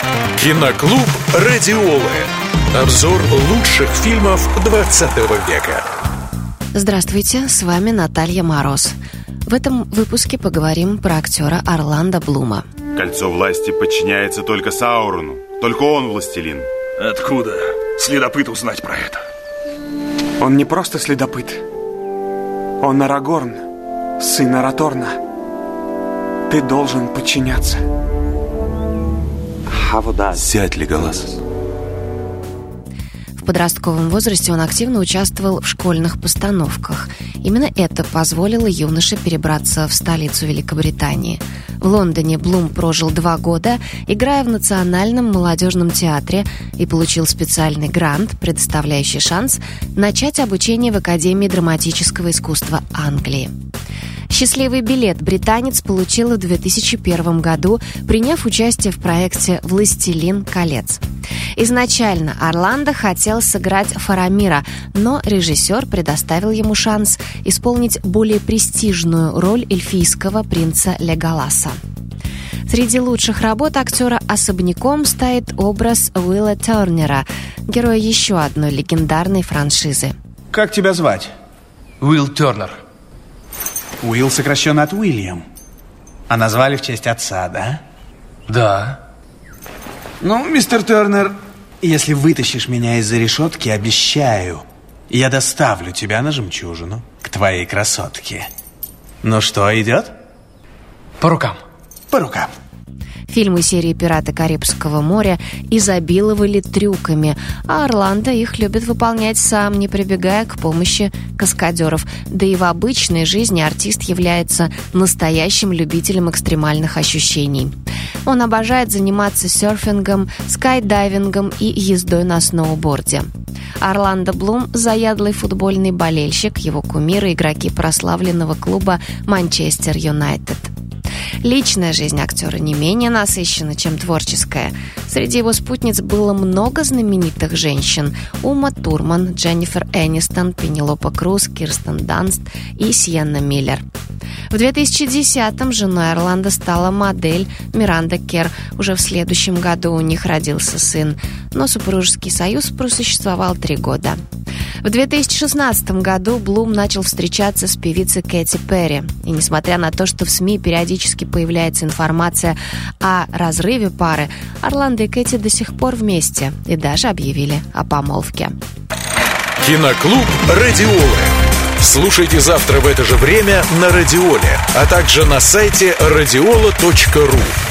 Киноклуб «Радиолы». Обзор лучших фильмов 20 века. Здравствуйте, с вами Наталья Мороз. В этом выпуске поговорим про актера Орландо Блума. Кольцо власти подчиняется только Саурону. Только он властелин. Откуда следопыт узнать про это? Он не просто следопыт. Он Арагорн, сын Араторна. Ты должен подчиняться. Сядь, Леголас. В подростковом возрасте он активно участвовал в школьных постановках. Именно это позволило юноше перебраться в столицу Великобритании. В Лондоне Блум прожил 2 года, играя в Национальном молодежном театре, и получил специальный грант, предоставляющий шанс начать обучение в Академии драматического искусства Англии. Счастливый билет британец получил в 2001 году, приняв участие в проекте «Властелин колец». Изначально Орландо хотел сыграть Фарамира, но режиссер предоставил ему шанс исполнить более престижную роль эльфийского принца Леголаса. Среди лучших работ актера особняком стоит образ Уилла Тернера, героя еще одной легендарной франшизы. Как тебя звать? Уилл Тернер. Уилл сокращенно от Уильям. А назвали в честь отца, да? Да. Ну, мистер Тернер, если вытащишь меня из-за решетки, обещаю, я доставлю тебя на жемчужину к твоей красотке. Ну что, идет? По рукам. По рукам. Фильмы серии «Пираты Карибского моря» изобиловали трюками, а Орландо их любит выполнять сам, не прибегая к помощи каскадеров. Да и в обычной жизни артист является настоящим любителем экстремальных ощущений. Он обожает заниматься серфингом, скайдайвингом и ездой на сноуборде. Орландо Блум – заядлый футбольный болельщик, его кумиры – игроки прославленного клуба «Манчестер Юнайтед». Личная жизнь актера не менее насыщена, чем творческая. Среди его спутниц было много знаменитых женщин: Ума Турман, Дженнифер Энистон, Пенелопа Круз, Кирстен Данст и Сиенна Миллер. В 2010-м женой Орландо стала модель Миранда Керр. Уже в следующем году у них родился сын, но супружеский союз просуществовал 3 года. В 2016 году Блум начал встречаться с певицей Кэти Перри. И несмотря на то, что в СМИ периодически появляется информация о разрыве пары, Орландо и Кэти до сих пор вместе и даже объявили о помолвке. Киноклуб «Радиолы». Слушайте завтра в это же время на Радиоле, а также на сайте radiola.ru.